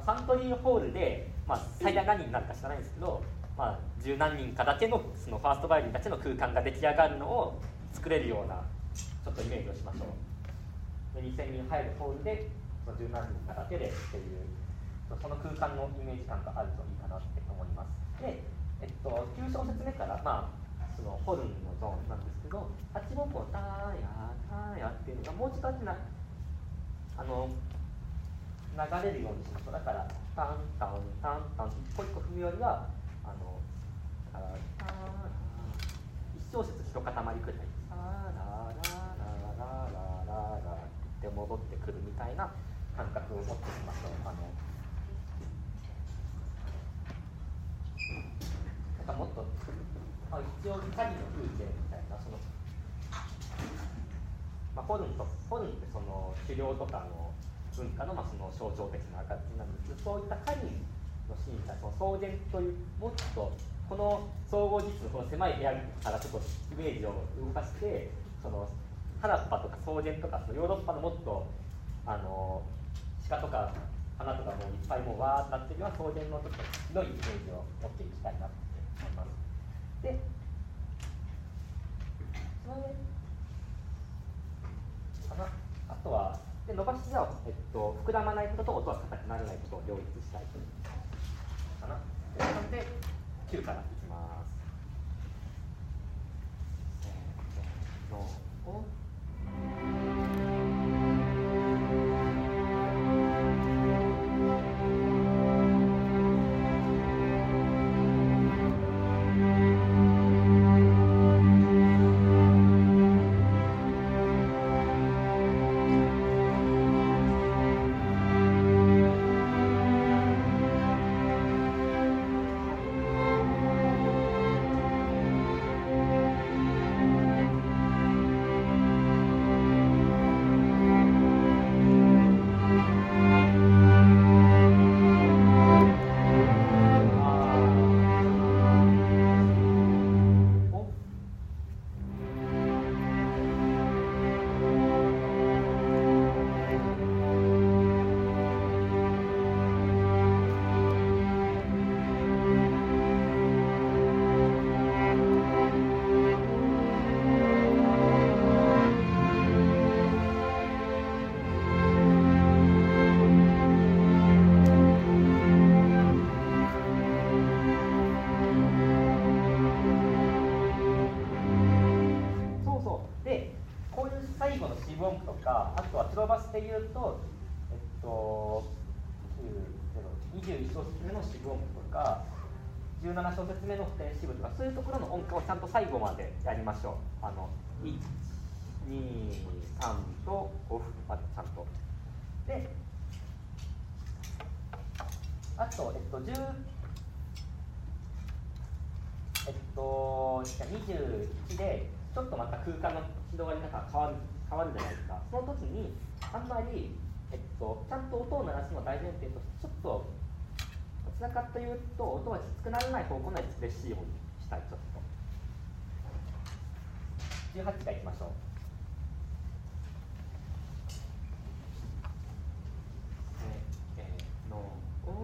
サントリーホールで、最大何人になるか知らないんですけど、十何人かだけのそのファーストバイオリンたちの空間が出来上がるのを作れるようなちょっとイメージをしましょう。で2000人入るホールでその十何人かだけでっていうその空間のイメージ感があるといいかなって思います。で、9小節目から、そのホルンのゾーンなんですけど、8分音ターヤターヤっていうのがもうちょっと流れるようにしましょう。だからタンタンタンタン一個一個踏むよりはだから1小節一塊くらいサラララララララって戻ってくるみたいな感覚を持ってみましょう。なんかもっと一応パリの風景みたいなホルンってその狩猟とかの文化のその象徴的な形なんですけど、そういった狩りのシーンがその草原というもっとこの総合実のこの狭い部屋からちょっとイメージを動かして、その原っぱとか草原とかそのヨーロッパのもっと鹿とか花とかもいっぱいもうわーっとなってるような草原のちょっと広いイメージを持っていきたいなって思います。で、その上あとはで伸ばしじゃ膨らまないことと音は硬くならないことを両立したいかな。なので9からいきます。せーのをでいうと、21小節目の四分音符とか17小節目の不転四分とかそういうところの音符をちゃんと最後までやりましょう。1、2、3と5分までちゃんと。で、あと、21でちょっとまた空間の広がり方が変わるじゃないですか。その時にあんまり、ちゃんと音を鳴らすのが大前提としてちょっとどちらかというと音がきつくならない方向のエクスプレッシブにしたい。ちょっと18からいきましょう。せーのを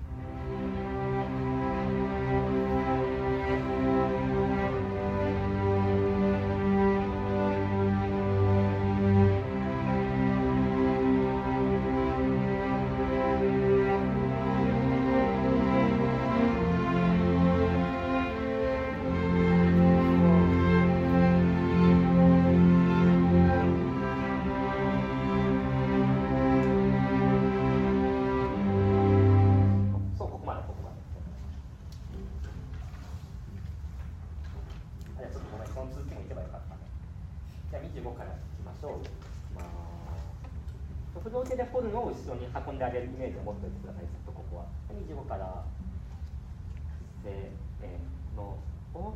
不動手でホルンを後ろに運んであげるイメージを持っておいてください。ずっとここは25からせーのを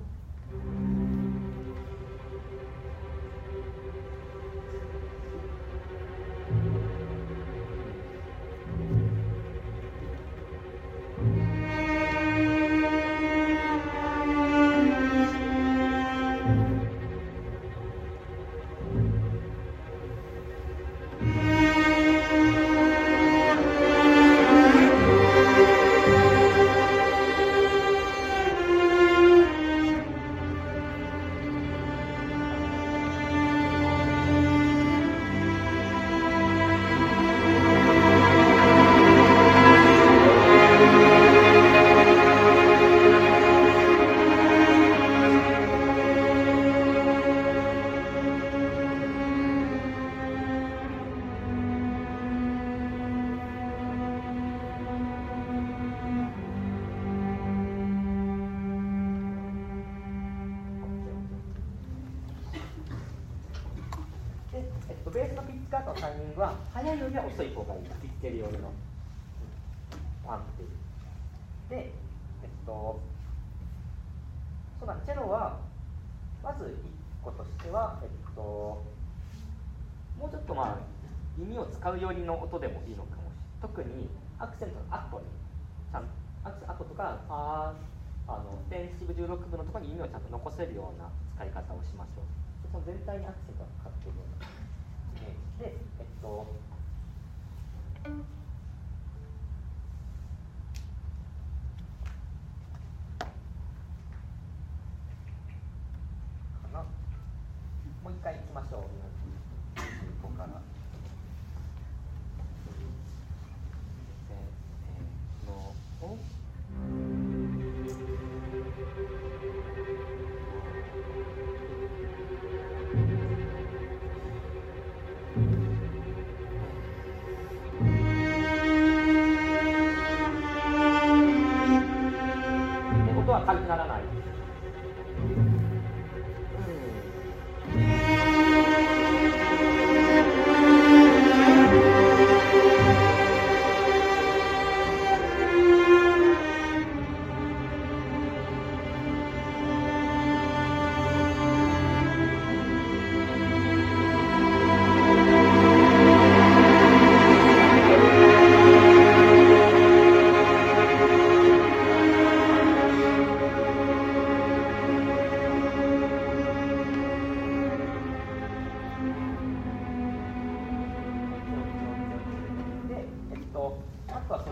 ベースのピッチカートのタイミングは速いよりは遅い方がいい。ピッチェリよりのワンっていうで、そうだね、チェロはまず1個としては、もうちょっと耳を使うよりの音でもいいのかもしれない。特にアクセントの後にアクセント後とかペンシブ16分のところに耳をちゃんと残せるような使い方をしましょう。その全体にアクセントがかかっているようなイメージで、もう一回いきましょう。25から。音は軽くならない。あとはその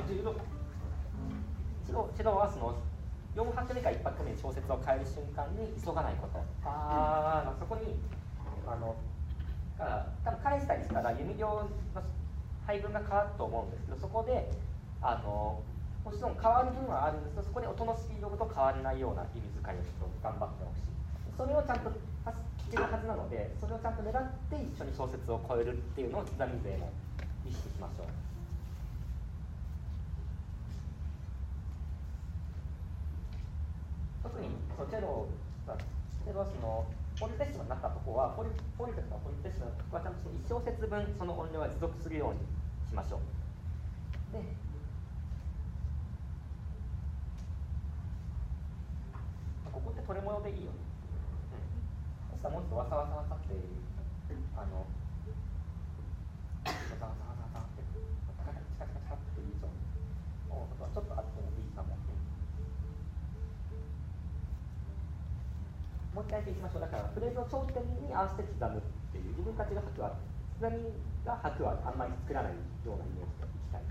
チェロはその4拍目か1拍目に小節を変える瞬間に急がないこと。そこに多分返したりしたら弓量の配分が変わると思うんですけど、そこでもちろん変わる分はあるんですけど、そこで音のスピードと変わらないような意味遣いをちょっと頑張ってほしい。それをちゃんと聞けるはずなので、それをちゃんと狙って一緒に小節を超えるっていうのを刻み勢も意識しましょう。特にチェロのフォルテッシモになったところはフォルテとかフォルテッシモのところはちゃんと1小節分その音量は持続するようにしましょう。でここってトレモロでいいよね。そしたらもうちょっとワサワサワサってワサワサワサワサってチカチカチカっていう音はちょっとあってもいいかも。もう一回いきましょう。だからフレーズの頂点に合わせて刻むっていう、自分たちが拍は刻みが拍はあんまり作らないようなイメージでいきたい。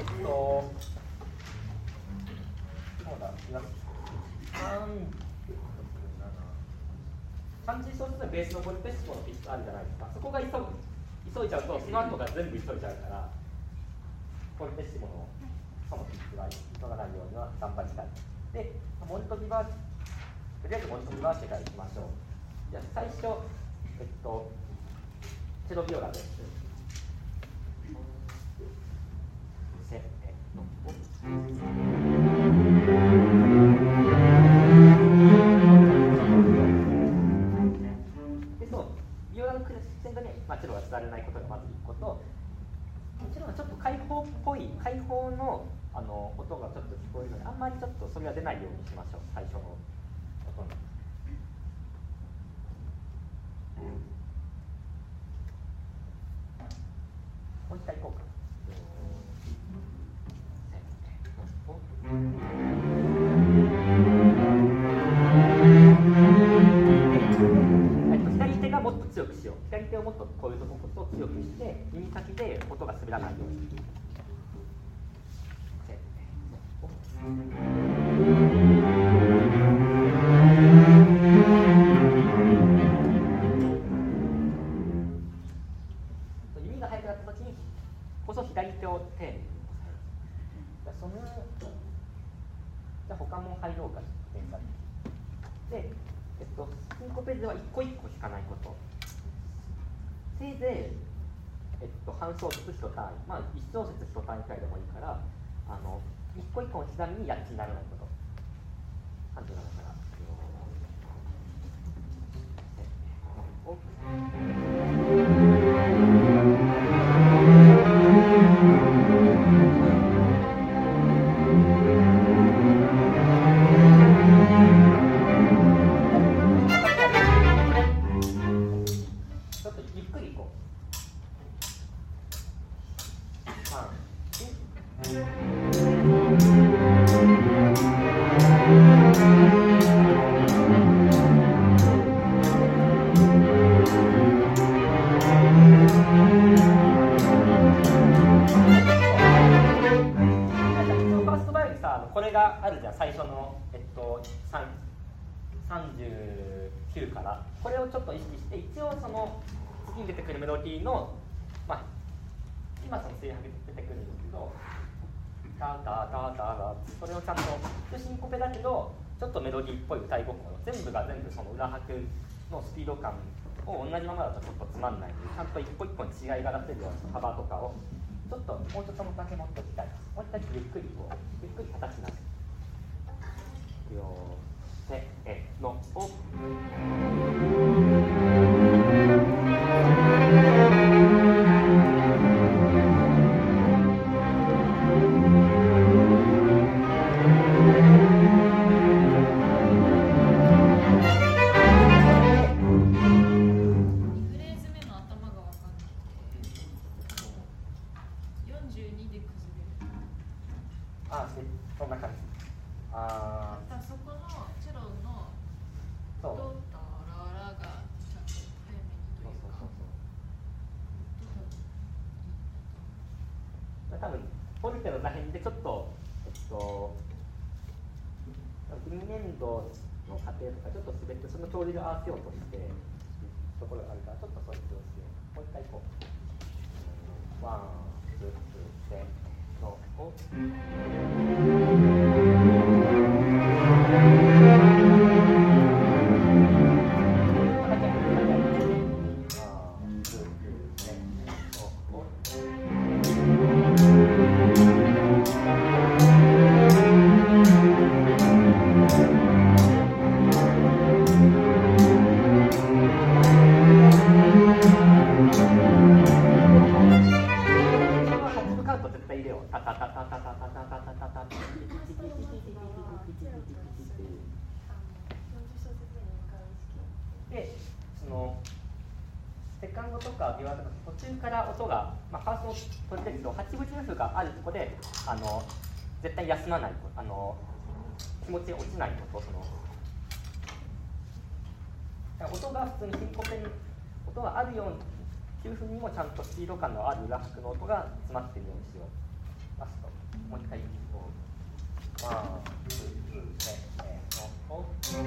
そうだ、3次小節のベースのボルテッシモのピッチあるじゃないですか。そこが急いじゃうと、その後が全部急いじゃうから、ボルテッシモのそのピッチが急がないようには頑張りたい。で、モルトビバー、とりあえずモルトビバーシェからいきましょう。じゃあ最初、チェロビオラです。ビオラのクレッシェンドに、チェロが伝われないことがまず1個と、チェロがちょっと開放っぽい、開放の音がちょっと聞こえるので、あんまりちょっとそれは出ないようにしましょう、最初の音に。もう一回いこうか。左手がもっと強くしよう。左手をもっとこういうところを強くして、耳先で音が滑らないように。指が速くなったときにこそ左手を丁寧に押さえる。じゃあ他も入ろうか、連鎖で。シンコペでは一個一個弾かないこと。せいぜい、半小節1単位、1小節1単位くらいでもいいから、一個一個の刻みにやっちにならないこと。37から。ちょっとゆっくりいこう。これがあるじゃん、最初の、39から。これをちょっと意識して、一応その次に出てくるメロディーの、今その声拍で出てくるんですけど、タタタタタ、それをちゃんとシンコペだけどちょっとメロディーっぽい歌い心、全部が全部その裏拍のスピード感を同じままだとちょっとつまんないので、ちゃんと一個一個に違いが出せるような幅とかをちょっともうちょっとだけ持っておきたい。もう一回ゆっくりゆっくり形になる。いくよー、せーの、お。そんな感じ。 そこのチェロのドタララがちゃんと早めにというか。 多分ポルテのらへんでちょっと2年度の過程とかちょっと滑ってその調理を合わせようとしてるところがあるから、ちょっとそれをしてもう一回こうワンツーツーせーのお。で、そのセカンドとかビワとか途中から音が、ファーストの取り出ると8分音符があるところで絶対休まない気持ちが落ちないこと、音が普通にシンコペに音があるように9分にもちゃんとスピード感のある裏拍の音が詰まっているようにしよう。 ラストもう一回ワンツーせーの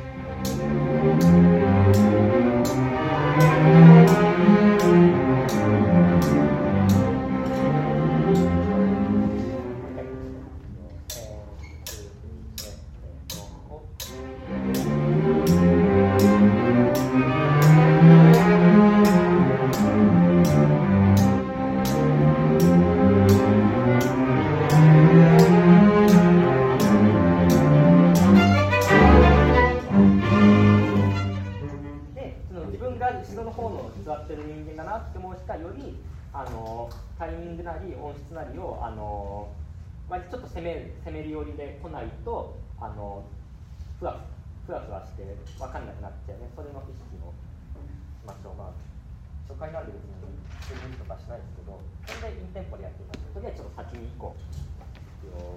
後ろの方の座ってる人間だなって思う人はよりタイミングなり音質なりを割とちょっと攻める寄りで来ないとふわふわして分かんなくなっちゃうね。それの意識をしましょう。まあ初回なんで別に数字とかしないですけど、それでインテンポでやってみましょう。とりあえずちょっと先に行こう。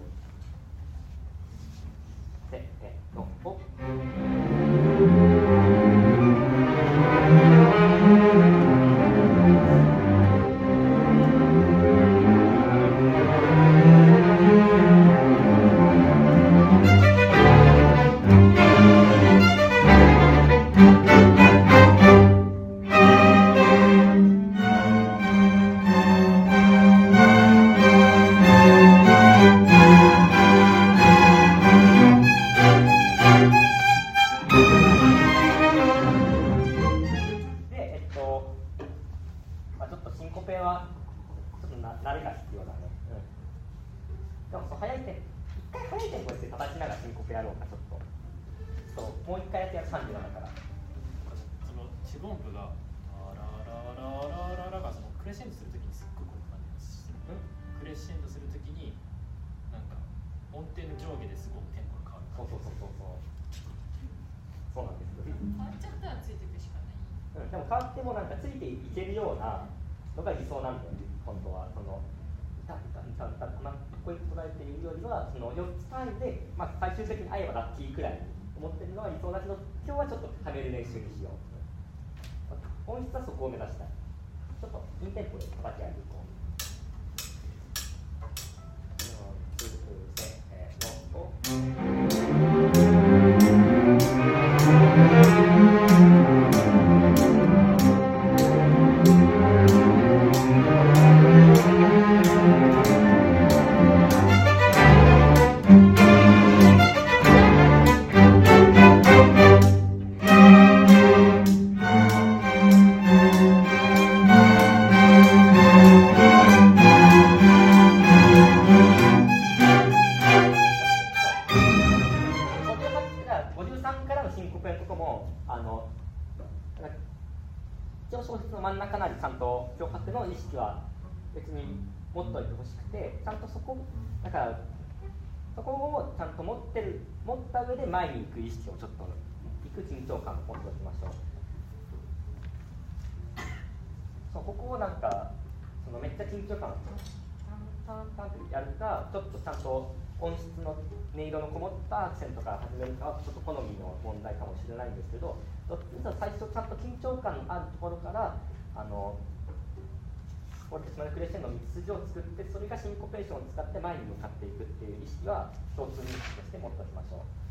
せーのほでも変わってもなんかついていけるようなのが理想なんだよね、本当は。こういう捉えているよりは、その4つ単位で、まあ、最終的に合えばラッキーくらいに思ってるのは理想だけど、今日はちょっとはめる練習にしよう。本質はそこを目指したい。ちょっとインテンポで叩き上げていこう。持った上で前に行く意識をちょっと行く緊張感を持っておきましょう。そうここをなんかそのめっちゃ緊張感をタンタンタンってやるか、ちょっとちゃんと音質の音色のこもったアクセントから始めるかはちょっと好みの問題かもしれないんですけど、最初ちゃんと緊張感のあるところからオーケストラのクレッシェンドの道筋を作って、それがシンコペーションを使って前に向かっていくっていう意識は共通認識として持っておきましょう。